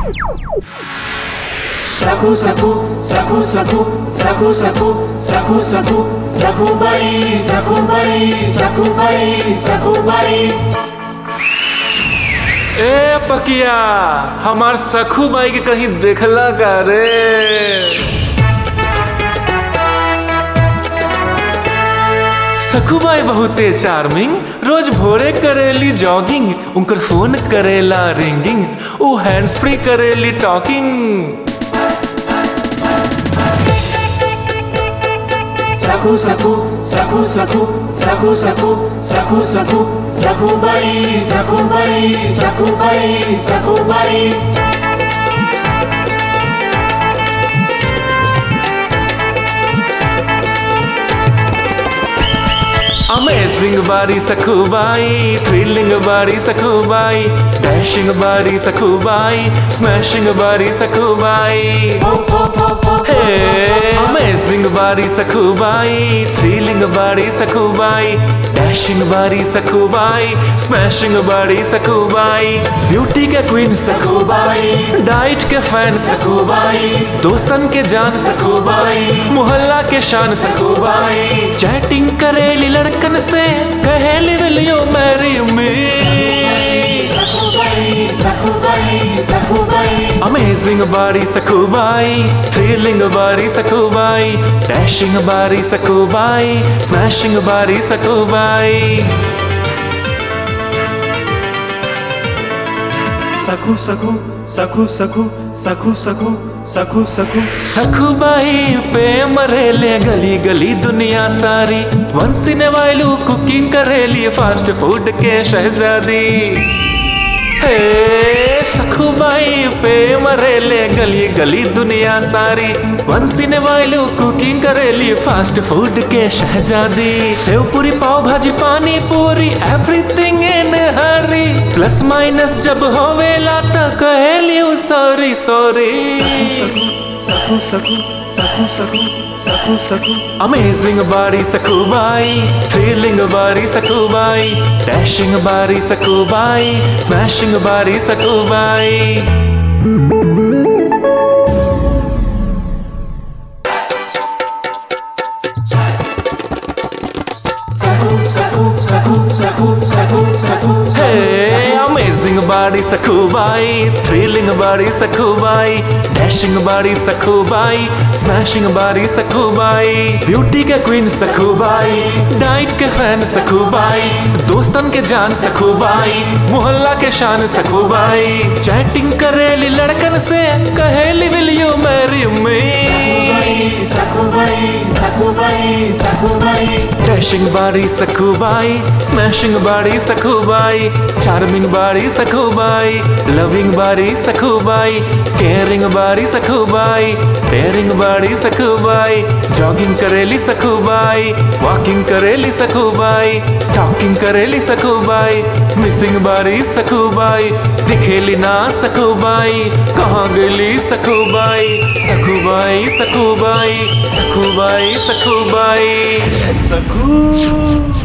सखू सखू सखू सखू सखू सखू सखू सखू सखूबाई सखूबाई सखूबाई सखूबाई। ए पकिया, हमार सखू बाई के कहीं देखला का रे? सखूबाई बहुते चार्मिंग, रोज भोरे करेली जॉगिंग, उनकर फोन करेला रिंगिंग, ऊ हैंड्स फ्री करेली टॉकिंग। सखू सखू सखू सखू सखू सखू सखू सखू सखूबाई सखूबाई सखूबाई सखूबाई। अमेजिंग बारी सखूबाई, थ्रिलिंग बारी सखूबाई, डैशिंग बारी सखूबाई, स्मैशिंग बारी सखूबाई। अमेजिंग बारी सखूबाई, थ्रिलिंग बारी सखूबाई, डैशिंग बारी सखूबाई, स्मैशिंग बारी सखूबाई। ब्यूटी के क्वीन सखूबाई, डाइट के फैन सखूबाई, दोस्तन के जान सखूबाई, मोहल्ला के शान सखूबाई। चैटिंग करेली लड़कन से, कहेली will you marry me. Amazing बारी सखूबाई, थ्रिलिंग बारी सखूबाई, डैशिंग बारी सखूबाई, स्मैशिंग बारी सखूबाई। सखू सखू सखू सखू सखू सखू सखू सखू सखूबाई पे मरेले गली गली दुनिया सारी, once in a while cooking करेली फास्ट फूड के शहजादी। हे सखूबाई पे मरेले गली गली दुनिया सारी, once in a while cooking करेली फास्ट फूड के शहजादी। सेव पूरी pav bhaji pani puri, everything in hurry, plus minus जब होवेला त कहेली sorry sorry. Sakhu Sakhu Sakhu Sakhu Sakhu Sakhu. Amazing बारी सखूबाई, थ्रिलिंग बारी सखूबाई, डैशिंग बारी सखूबाई, स्मैशिंग बारी सखूबाई। अमेजिंग बारी सखूबाई, थ्रिलिंग बारी सखूबाई, डैशिंग बारी सखूबाई, स्मैशिंग बारी सखूबाई। ब्यूटी के क्वीन सखूबाई, डाइट के फैन सखूबाई, दोस्तन के जान सखूबाई, मोहल्ला के शान सखूबाई। चैटिंग करेली लड़कन से, कहेली will you marry me. Dashing बारी सखूबाई, स्मैशिंग बारी सखूबाई, चार्मिंग बारी सखूबाई, लविंग बारी सखूबाई, केयरिंग बारी सखूबाई, डेयरिंग बारी सखूबाई। जॉगिंग करेली सखूबाई, वॉकिंग करेली सखूबाई, टॉकिंग करेली सखूबाई, मिसिंग बारी सखूबाई, दिखेली ना सखूबाई, कहाँ गेली सखूबाई। सखूबाई सखूबाई सखूबाई सखूबाई सखू।